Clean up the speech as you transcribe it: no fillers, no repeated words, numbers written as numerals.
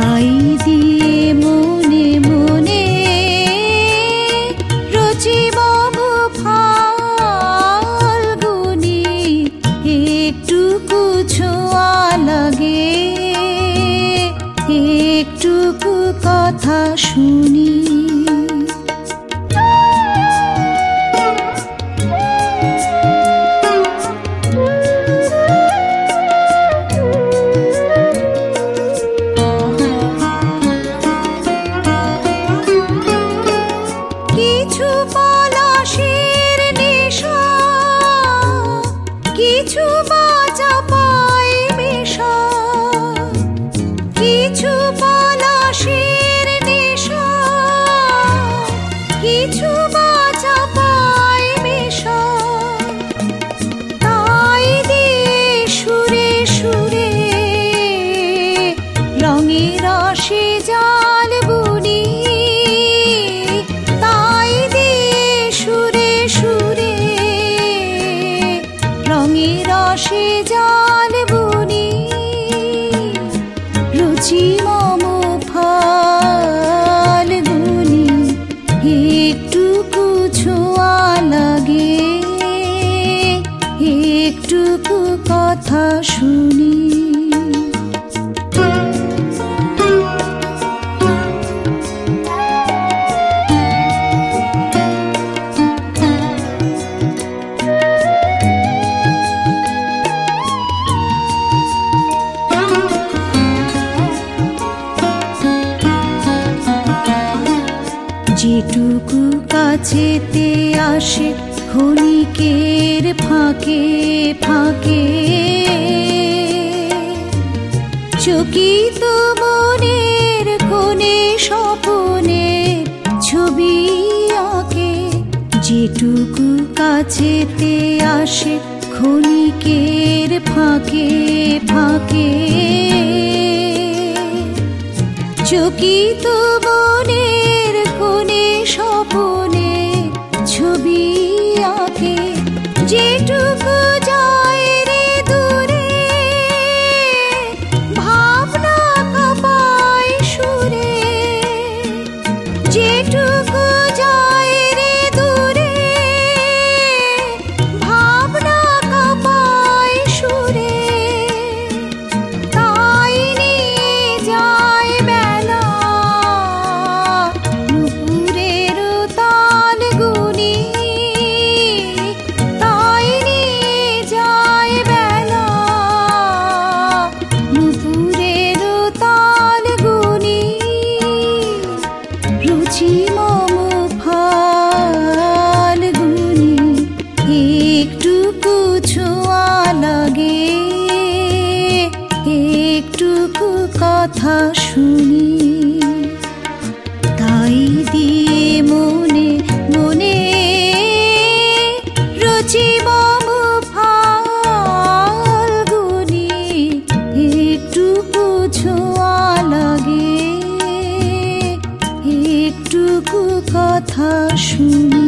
তাই দিয়ে মনে মনে রচিব ফাল্গুনি, একটুকু ছোঁয়া লাগে, একটুকু কথা শুনি। কিছু পলাশের নেশা, কিছু বাজা পায় মেশা, কিছু পলাশের নেশা, কিছু বাজা পায় মেশা। তাই দিয়ে সুরে সুরে রঙে রসে জাল বুনি, তাই দিয়ে সুরে সুরে রঙে রসে জাল বুনি। রুচি মম ফাল্গুনি, একটুকু ছোঁয়া লাগে, একটুকু কথা শুনি। যেটুকু কাছেতে আসে ক্ষণিকের ফাঁকে ফাঁকে, চকিত মনের কোণে স্বপনের ছবি আঁকে। যেটুকু কাছেতে আসে ক্ষণিকের ফাঁকে ফাঁকে, চকিত মনের কোণে স্বপনে ছবি আঁকে। যেটুকু যায় রে দূরে ভাবনা কাঁপায় সুরে, যেটুকু যায় রে দূরে ভাবনা কাঁপায় সুরে। তাই নিয়ে যায় বেলা নুপুরের তাল গুনি, তাই নিয়ে যায় বেলা নুপুরের তাল গুনি। রুচি মম ফাল্গুনি, একটুকু ছোঁয়া লাগে, একটুকু কথা শুনি। তাই দিয়ে মনে মনে রচিব ফাল্গুনি, একটুকু ছোঁয়া লাগে, একটুকু কথা শুনি।